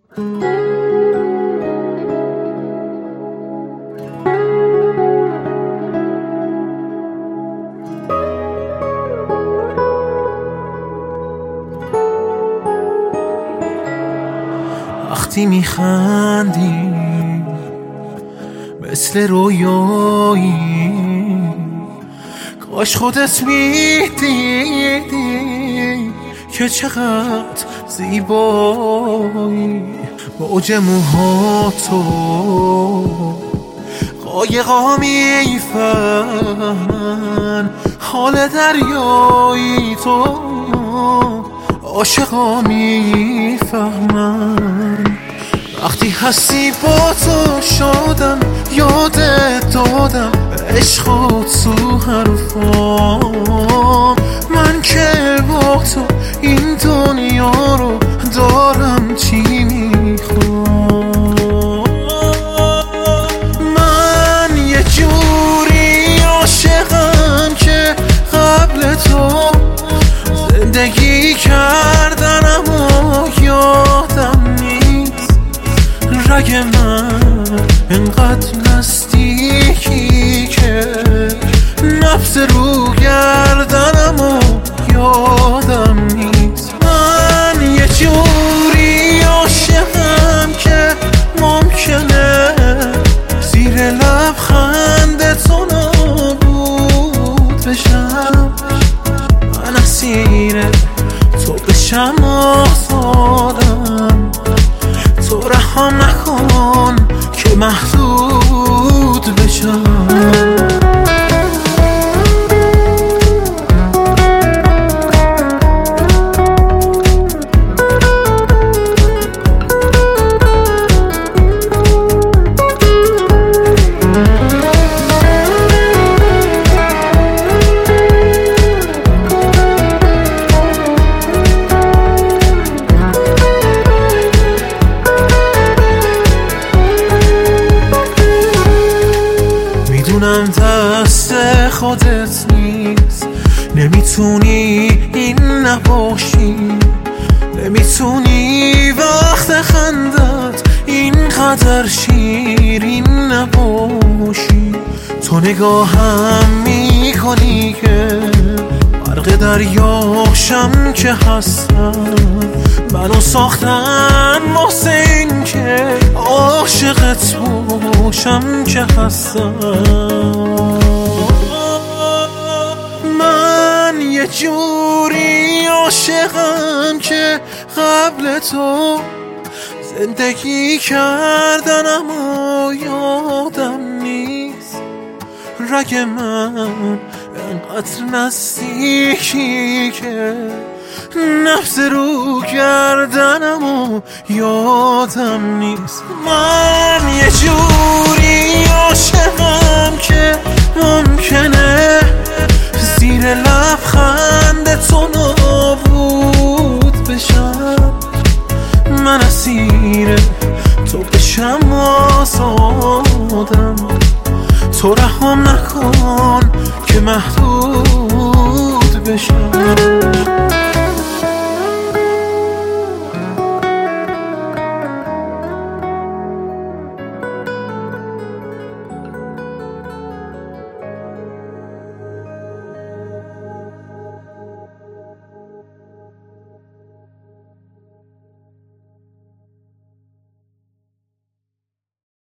وقتی میخندی مثل رویایی، کاش خودت میدیدی که چقدر زیبایی. موج موهاتو قایقا میفهمن، حال دریایی تو عاشقا میفهمن. وقتی هستی با تو شدم، یادت دادم عشق تو حرفام. من که با تو این دنیا رو دارم چی میخوام. من یه جوری عاشقم که قبل تو زندگی کردن اما یادم نیست. رگ من انقدر نزدیکی که نفس رو گردنم و یادم نیست. من یه جوری عاشقم که ممکنه زیر لبخند تو نابود بشم. من اسیر تو بشم آزادم، تو رهام نکن که محدود بشم. میدونم دست خودت نیست، نمیتونی این نباشی، نمیتونی وقت خندت اینقدر شیرین نباشی. تو نگاهم میکنی که غرق دریاشم که هستم. منو ساختن واسه این که عاشقت باشم که هستم. من یه جوری عاشقم که قبل تو زندگی کردن اما یادم نیست. رگ من انقدر نزدیکی که نفس رو گردنم و یادم نیست. من یه جوری عاشقم که ممکنه زیر لبخند تو نابود بشم. من اسیر تو بشم آزادم، تو رهام نکن که محدود بشم.